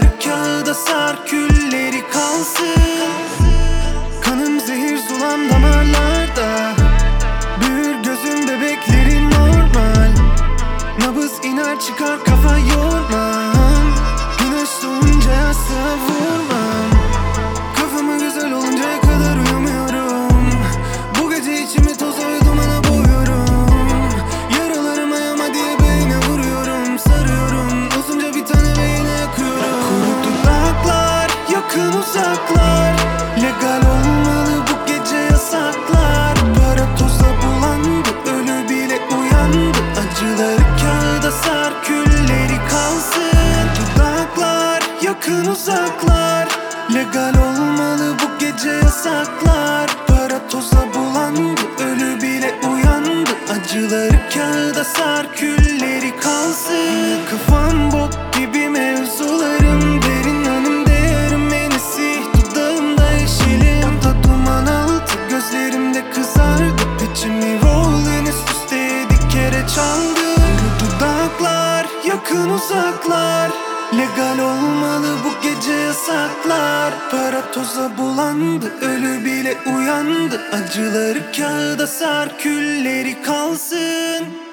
Acıları kağıda sar, külleri kalsın. Kanım zehir zulan damarlarda, büyür gözüm bebeklerin normal. Nabız iner çıkar kafa yormam. Güneş doğunca yastığa vurmam. Kafamı güzel oluncaya kadar uyumuyorum. Bu gece içimi toza ve dumana boğuyorum. Yaralarıma yama diye beyne vuruyorum. Sarıyorum uzunca bir tane ve yine yakıyorum. Kuru dudaklar, yakın uzaklar. Legal olmalı bu gece yasaklar. Para toza bulandı, ölü bile uyandı. Acıları kağıda sar, külleri kalsın. Dudaklar, yakın uzaklar. Legal olmalı bu gece yasaklar. Para toza bulandı, ölü bile uyandı. Acıları kağıda sar, külleri kalsın. Kafam bok gibi mevzularım derin, önümde yarım enisi. Dudağımda yeşilim, ta duman altı. Gözlerimde kızardı, peçimi rollin üst üste 7 kere çaldı. Kuru dudaklar, yakın uzaklar. Legal olmalı bu gece yasaklar. Para toza bulandı, ölü bile uyandı. Acıları kağıda sar, külleri kalsın.